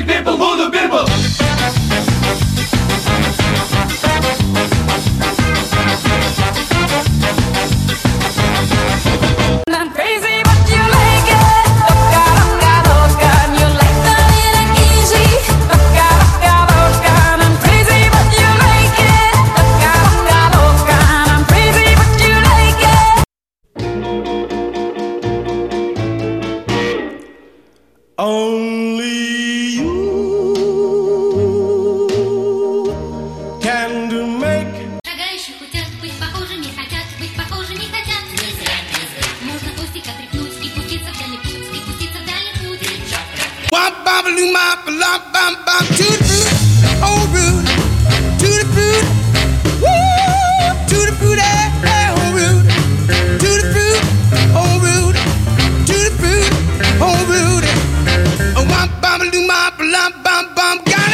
bimble, hula bimble. I'm crazy, but you like it. Loca, loca, loca, and you like the little easy. Loca, loca, loca, and I'm crazy, but you like it. Loca, loca, loca, and I'm crazy, but you like it. Only you can do make. Шагающие хотят быть похожи, не хотят быть похожи, не хотят. Можно кустика тряхнуть и пуститься в дальний путь, и пуститься в дальний путь. Wop, bop, loom, bop, lop, bop, bop,